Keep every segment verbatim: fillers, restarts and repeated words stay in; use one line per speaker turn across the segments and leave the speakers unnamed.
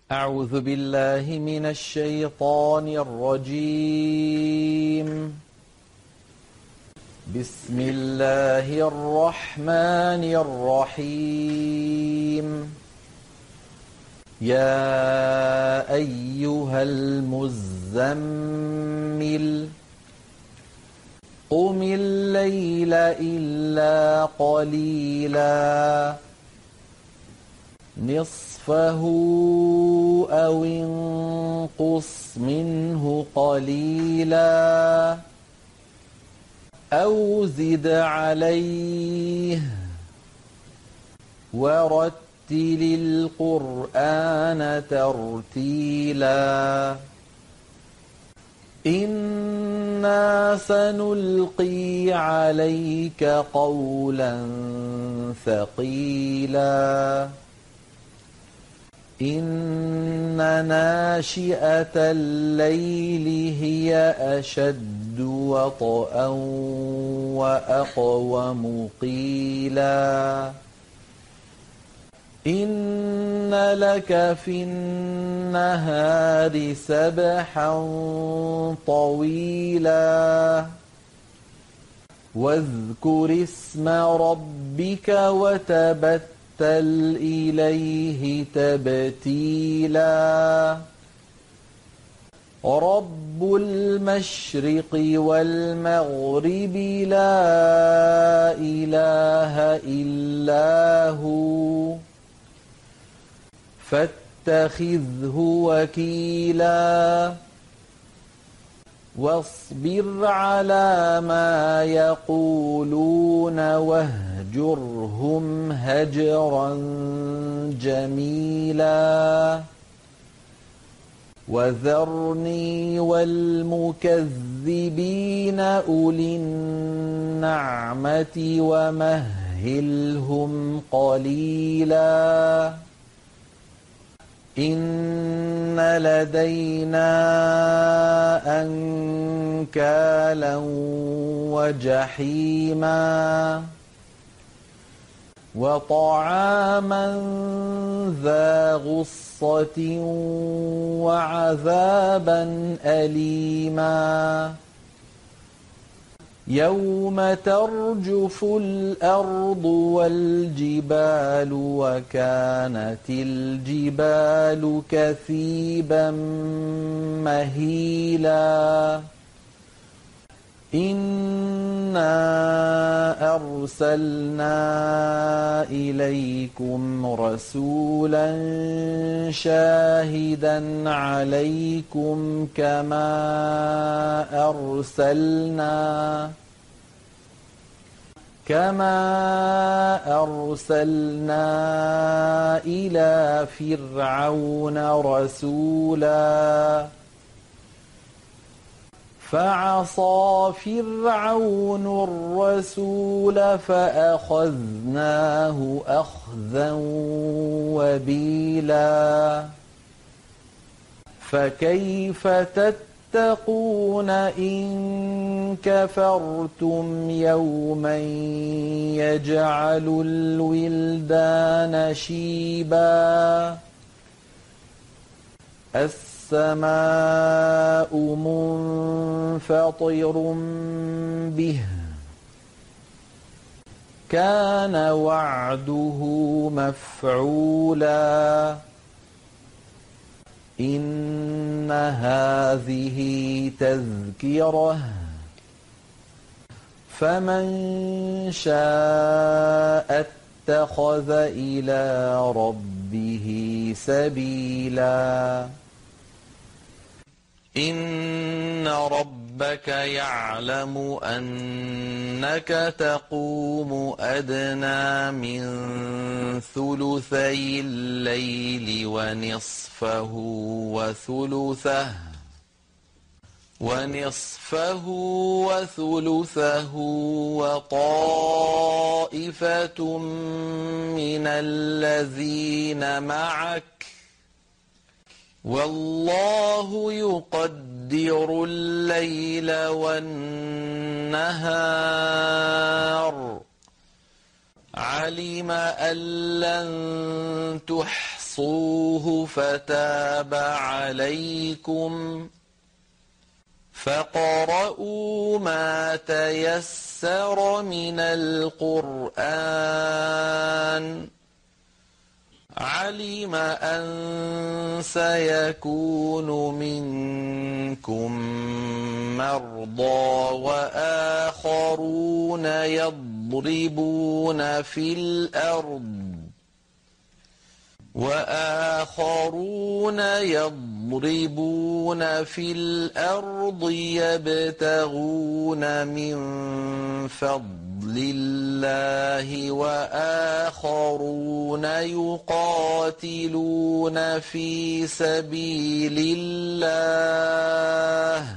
أعوذ بالله من الشيطان الرجيم. بسم الله الرحمن الرحيم. يا أيها المزمل قم الليل إلا قليلا نصفه أو انقص منه قليلا أو زد عليه ورتل القرآن ترتيلا إنا سنلقي عليك قولا ثقيلا إن ناشئة الليل هي أشد وطئا وأقوم قيلا إن لك في النهار سبحا طويلا واذكر اسم ربك وتبتل إليه تبتيلا رب المشرق والمغرب لا إله إلا هو فاتخذه وكيلا واصبر على ما يقولون واهجرهم هجرا جميلا وذرني والمكذبين أولي النعمة ومهلهم قليلا إن لدينا أنكالا وجحيما وطعاما ذا غصة وعذابا أليما يوم ترجف الأرض والجبال وكانت الجبال كثيبا مهيلا إنا أرسلنا إليكم رسولا شاهدا عليكم كما أرسلنا كما أرسلنا إلى فرعون رسولا فعصى فرعون الرسول فأخذناه أخذا وبيلا فكيف تتقون إن كفرتم يوما يجعل الولدان شيبا السماء منفطر به كان وعده مفعولا إن هذه تذكرة فمن شاء اتخذ إلى ربه سبيلا إن ربك يعلم أنك تقوم أدنى من ثلثي الليل ونصفه وثلثه ونصفه وثلثه وطائفة من الذين معك والله يقدر الليل والنهار علم أن لن تحصوا فاحصوه فتاب عليكم فاقرؤوا ما تيسر من القرآن علم أن سيكون منكم مرضى وآخرون يضربون في الأرض وآخرون يضربون في الأرض يبتغون من فضل الله وآخرون يقاتلون في سبيل الله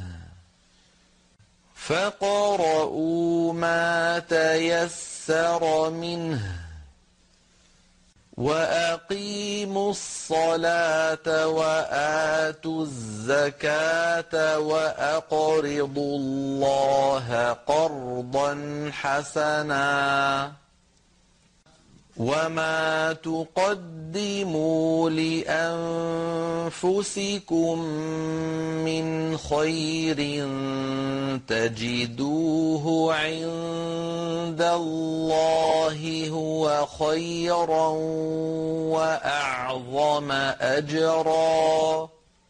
فاقرؤوا ما تيسر منه وأقيموا الصلاة وآتوا الزكاة وأقرضوا الله قرضا حسنا وما تقدموا لأنفسكم من خير تجدوه عند الله هو خيرا وأعظم أجرا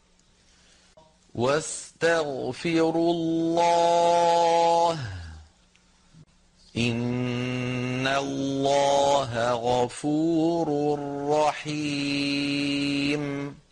واستغفروا الله إن الله غفور رحيم